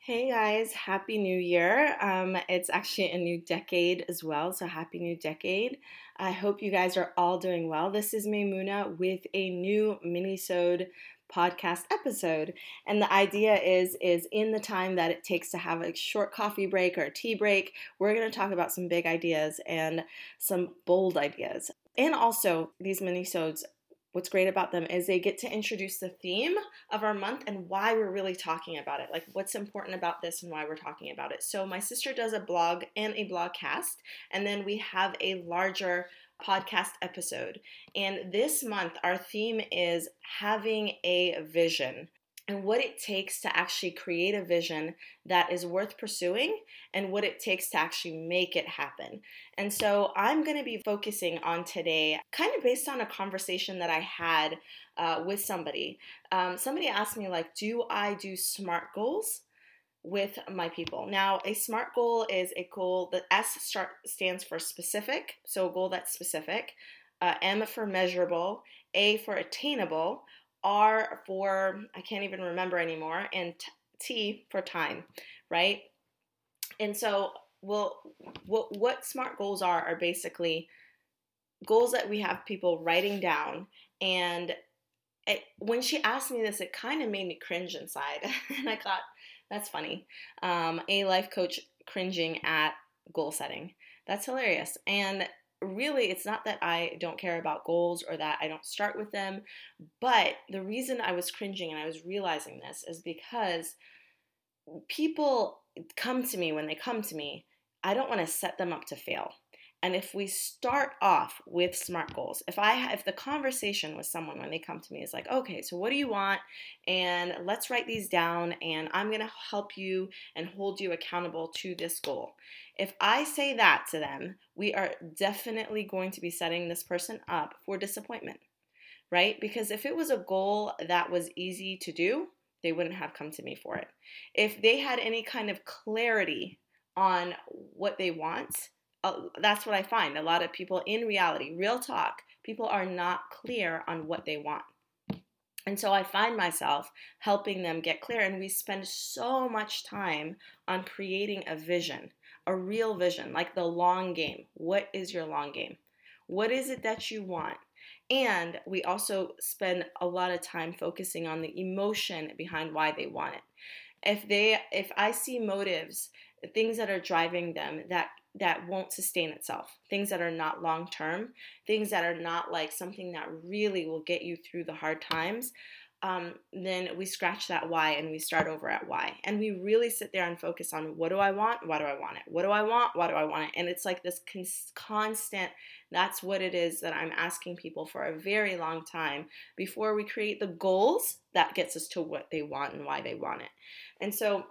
Hey guys, Happy New Year. It's actually a new decade as well, so Happy New Decade. I hope you guys are all doing well. This is Maymuna with a new mini-sode podcast episode. And the idea is in the time that it takes to have a short coffee break or a tea break, we're going to talk about some big ideas and some bold ideas. And also, these mini-sodes, what's great about them is they get to introduce the theme of our month and why we're really talking about it. Like what's important about this and why we're talking about it. So my sister does a blog and a blogcast, and then we have a larger podcast episode. And this month our theme is having a vision and what it takes to actually create a vision that is worth pursuing and what it takes to actually make it happen. And so I'm going to be focusing on today, kind of based on a conversation that I had with somebody. Somebody asked me, like, do I do SMART goals with my people? Now, a SMART goal is a goal that stands for specific, so a goal that's specific, M for measurable, A for attainable, R for, I can't even remember anymore, and T for time, right? And so, what SMART goals are basically goals that we have people writing down. And when she asked me this, it kind of made me cringe inside. And I thought, that's funny. A life coach cringing at goal setting. That's hilarious. And really, it's not that I don't care about goals or that I don't start with them, but the reason I was cringing and I was realizing this is because people come to me when they come to me, I don't want to set them up to fail. And if we start off with SMART goals, if the conversation with someone when they come to me is like, okay, so what do you want? And let's write these down and I'm going to help you and hold you accountable to this goal. If I say that to them, we are definitely going to be setting this person up for disappointment, right? Because if it was a goal that was easy to do, they wouldn't have come to me for it. If they had any kind of clarity on what they want, that's what I find. A lot of people in reality, real talk, people are not clear on what they want. And so I find myself helping them get clear, and we spend so much time on creating a vision, a real vision, like the long game. What is your long game? What is it that you want? And we also spend a lot of time focusing on the emotion behind why they want it. If I see motives, things that are driving them that won't sustain itself, things that are not long term, things that are not like something that really will get you through the hard times, then we scratch that why and we start over at why. And we really sit there and focus on what do I want? Why do I want it? What do I want? Why do I want it? And it's like this constant, that's what it is that I'm asking people for a very long time before we create the goals that gets us to what they want and why they want it. And so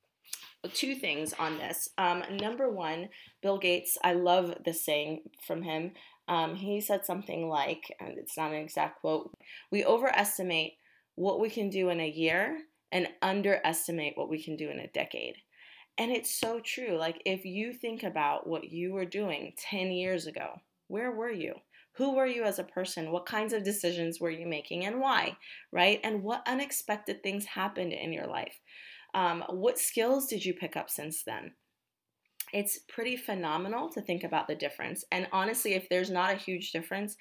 two things on this. Number one, Bill Gates, I love this saying from him. He said something like, and it's not an exact quote, we overestimate what we can do in a year and underestimate what we can do in a decade. And it's so true. Like if you think about what you were doing 10 years ago, where were you? Who were you as a person? What kinds of decisions were you making and why, right? And what unexpected things happened in your life? What skills did you pick up since then? It's pretty phenomenal to think about the difference. And honestly, if there's not a huge difference,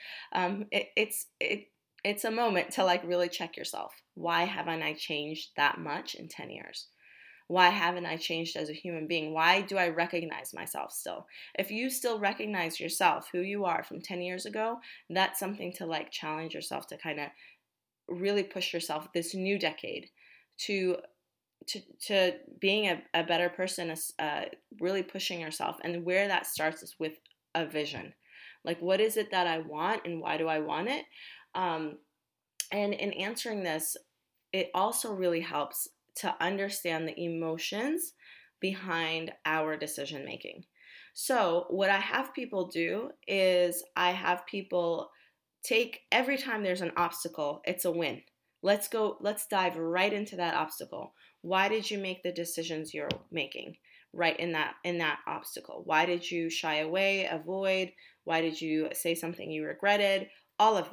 it's a moment to like really check yourself. Why haven't I changed that much in 10 years? Why haven't I changed as a human being? Why do I recognize myself still? If you still recognize yourself, who you are from 10 years ago, that's something to like challenge yourself to kind of really push yourself this new decade to being a better person, really pushing yourself. And where that starts is with a vision. Like, what is it that I want and why do I want it? And in answering this, it also really helps to understand the emotions behind our decision making. So what I have people do is I have people take every time there's an obstacle, it's a win. Let's dive right into that obstacle. Why did you make the decisions you're making right in that obstacle? Why did you shy away, avoid? Why did you say something you regretted? All of that.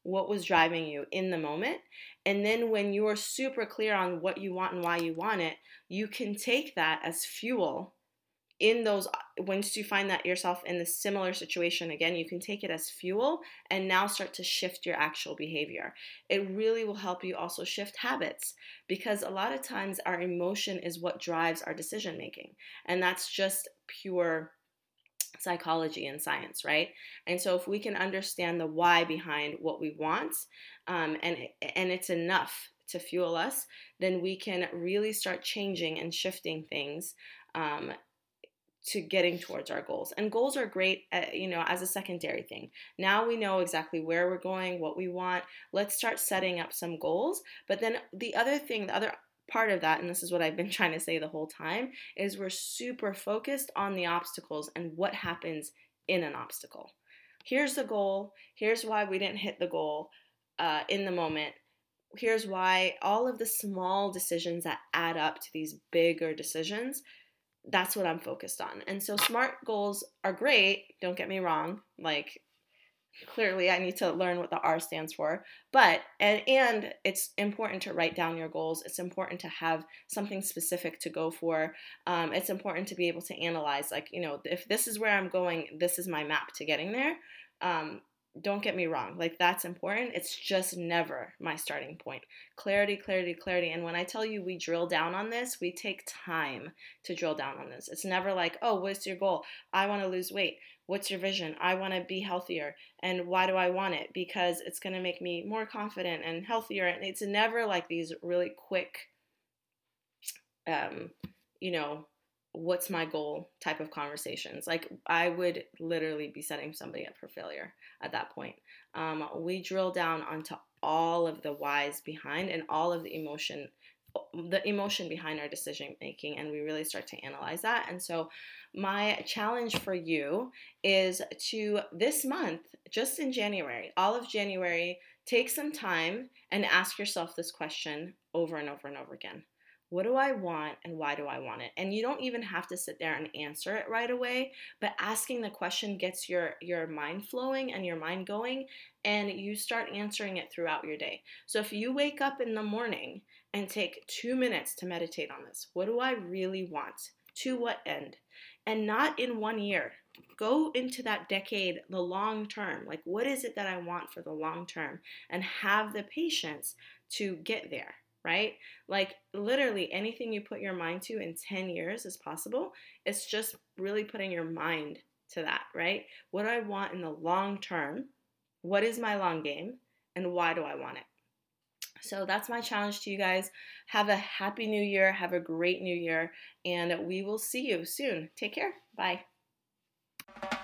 what was driving you in the moment. And then when you're super clear on what you want and why you want it, you can take that as fuel in those, once you find that yourself in a similar situation again, you can take it as fuel and now start to shift your actual behavior. It really will help you also shift habits, because a lot of times our emotion is what drives our decision making, and that's just pure psychology and science, right? And so if we can understand the why behind what we want, and it's enough to fuel us, then we can really start changing and shifting things, to getting towards our goals. And goals are great, as a secondary thing. Now we know exactly where we're going, what we want. Let's start setting up some goals. But then the other part of that, and this is what I've been trying to say the whole time, is we're super focused on the obstacles and what happens in an obstacle. Here's the goal. Here's why we didn't hit the goal in the moment. Here's why all of the small decisions that add up to these bigger decisions, that's what I'm focused on. And so SMART goals are great, don't get me wrong. Like, clearly I need to learn what the R stands for, but and it's important to write down your goals. It's important to have something specific to go for. It's important to be able to analyze, like, if this is where I'm going, this is my map to getting there. Don't get me wrong, like, that's important. It's just never my starting point. Clarity, clarity, clarity. And when I tell you we drill down on this, we take time to drill down on this. It's never like, oh, what's your goal? I want to lose weight. What's your vision? I want to be healthier. And why do I want it? Because it's going to make me more confident and healthier. And it's never like these really quick, what's my goal type of conversations. Like, I would literally be setting somebody up for failure at that point. We drill down onto all of the whys behind and all of the emotion behind our decision making, and we really start to analyze that. And so my challenge for you is to, this month, just in January, all of January, take some time and ask yourself this question over and over and over again. What do I want and why do I want it? And you don't even have to sit there and answer it right away, but asking the question gets your mind flowing and your mind going, and you start answering it throughout your day. So if you wake up in the morning and take 2 minutes to meditate on this, what do I really want? To what end? And not in 1 year. Go into that decade, the long term. Like, what is it that I want for the long term? And have the patience to get there. Right? Like, literally anything you put your mind to in 10 years is possible. It's just really putting your mind to that, right? What do I want in the long term? What is my long game? And why do I want it? So that's my challenge to you guys. Have a happy new year. Have a great new year. And we will see you soon. Take care. Bye.